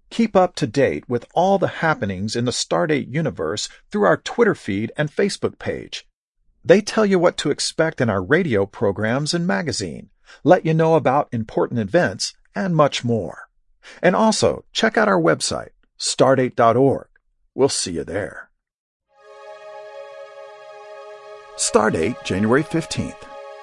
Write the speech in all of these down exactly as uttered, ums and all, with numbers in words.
Keep up to date with all the happenings in the Stardate universe through our Twitter feed and Facebook page. They tell you what to expect in our radio programs and magazine, let you know about important events, and much more. And also, check out our website, stardate dot org. We'll see you there. Stardate, January fifteenth.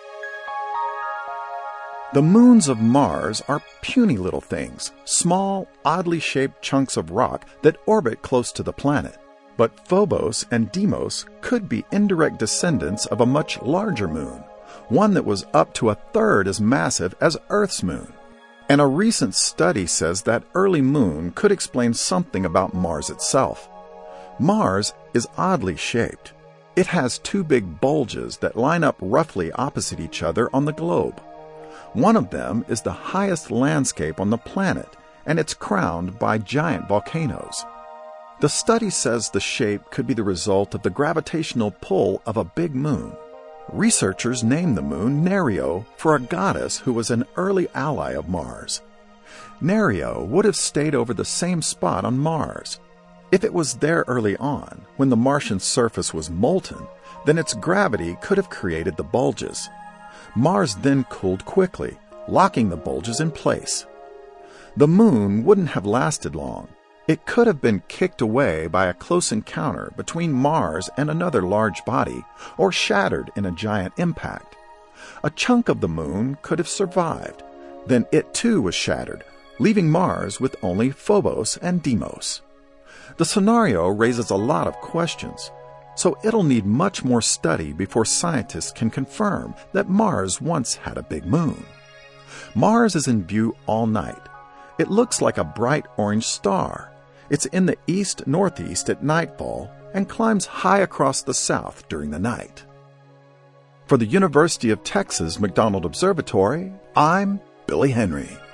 The moons of Mars are puny little things, small, oddly shaped chunks of rock that orbit close to the planet. But Phobos and Deimos could be indirect descendants of a much larger moon, one that was up to a third as massive as Earth's moon. And a recent study says that early moon could explain something about Mars itself. Mars is oddly shaped. It has two big bulges that line up roughly opposite each other on the globe. One of them is the highest landscape on the planet, and it's crowned by giant volcanoes. The study says the shape could be the result of the gravitational pull of a big moon. Researchers named the moon Nerio for a goddess who was an early ally of Mars. Nerio would have stayed over the same spot on Mars. If it was there early on, when the Martian surface was molten, then its gravity could have created the bulges. Mars then cooled quickly, locking the bulges in place. The moon wouldn't have lasted long. It could have been kicked away by a close encounter between Mars and another large body, or shattered in a giant impact. A chunk of the moon could have survived. Then it too was shattered, leaving Mars with only Phobos and Deimos. The scenario raises a lot of questions, so it'll need much more study before scientists can confirm that Mars once had a big moon. Mars is in view all night. It looks like a bright orange star. It's in the east-northeast at nightfall and climbs high across the south during the night. For the University of Texas McDonald Observatory, I'm Billy Henry.